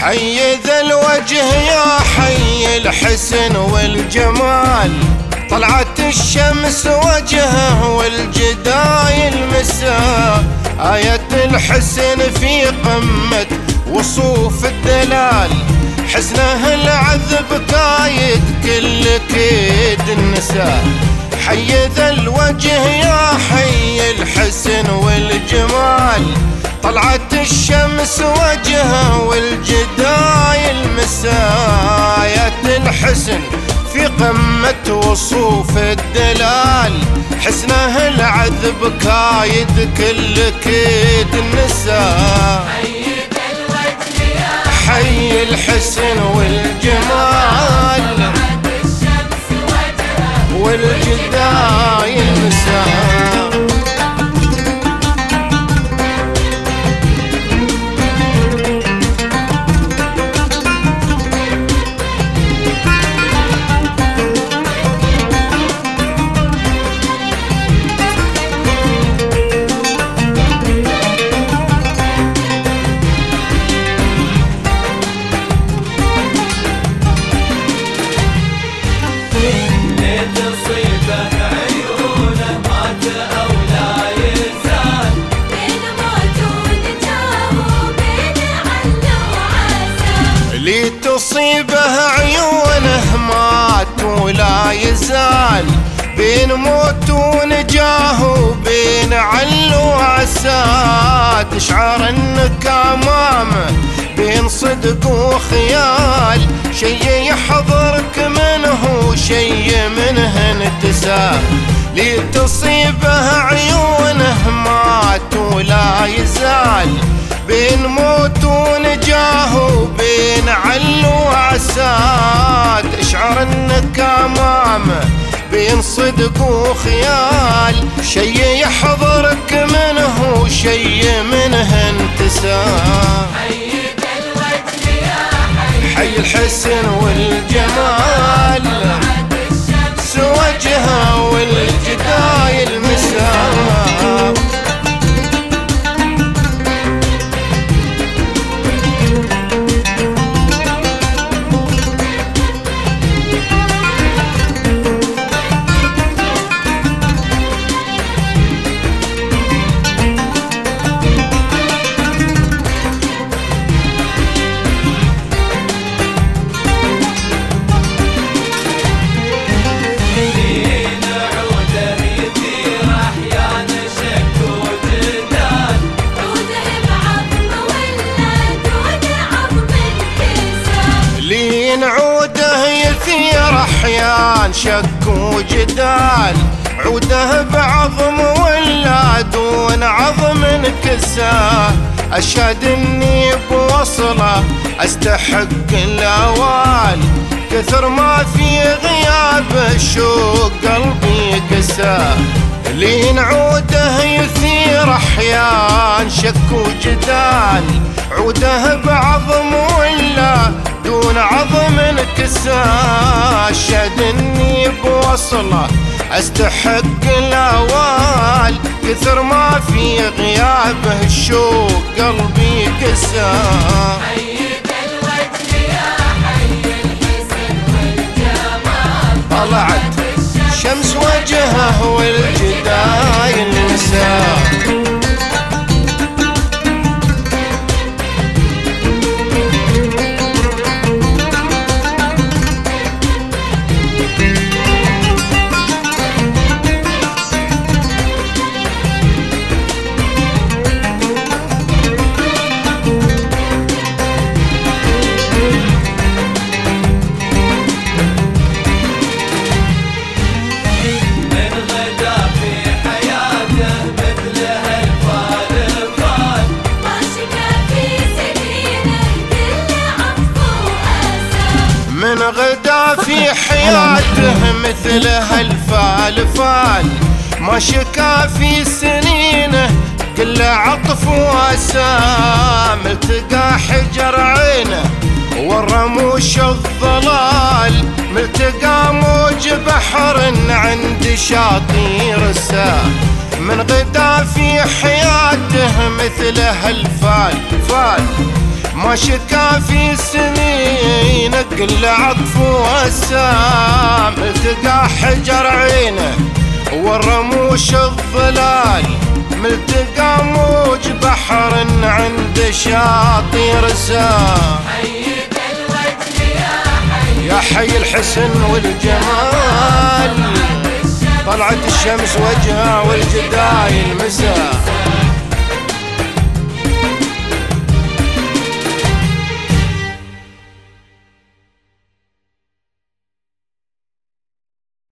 حي ذا الوجه يا حي الحسن والجمال، طلعت الشمس وجهه والجدايل مساء، آية الحسن في قمة وصوف الدلال، حسنه العذب كايد كل كيد النساء. حي ذا الوجه يا حي الحسن والجمال، طلعت الشمس وجهه والجدايل مساء، آية الحسن في قمة وصوف الدلال، حسنه العذب كايد كل كيد النساء. حي الحسن والجمال والجدايل مساء. تصيبه عيونه مات ولا يزال، بين موت ونجاه وبين عل وعسى، تشعر انك امامه بين صدق وخيال، شي يحضرك منه شي منه انتسى. لي تصيبه عيونه مات ولا يزال، بين موت ونجاه وبين عل وعسى، تشعر انك امامه بين صدق وخيال، شي يحضرك منه شي منه انتسى. حي الحسن والجمال سوجها والجدايل مساء. عوده يثير احيان شك وجدال، عوده بعظم ولا دون عظم انكساه، اشهد اني بوصله استحق الاوال، كثر ما في غياب الشوق قلبي قساه. لين عوده يثير احيان شك وجدال، عوده بعظم ولا دون عظم انكساه، اشهد اني بوصله استحق الاوال، كثر ما في غيابه الشوق قلبي قساه. طلعت شمس وجهه والجدايل مساء. من غدا في حياته مثل هالفال، ما شكا في سنينه كل عطف واسام، التقى حجر عينه والرموش الضلال، ملتقى موج بحر عند شاطئ رساه. من غدا في حياته مثل هالفال، ما شكا في سنين كل عطف وسام، التقى حجر عينه والرموش الظلال، ملتقى موج بحر عند شاطئ رسام. حيك الوجه يا حي، يا حي الحسن والجمال، طلعت الشمس وجهها والجدال.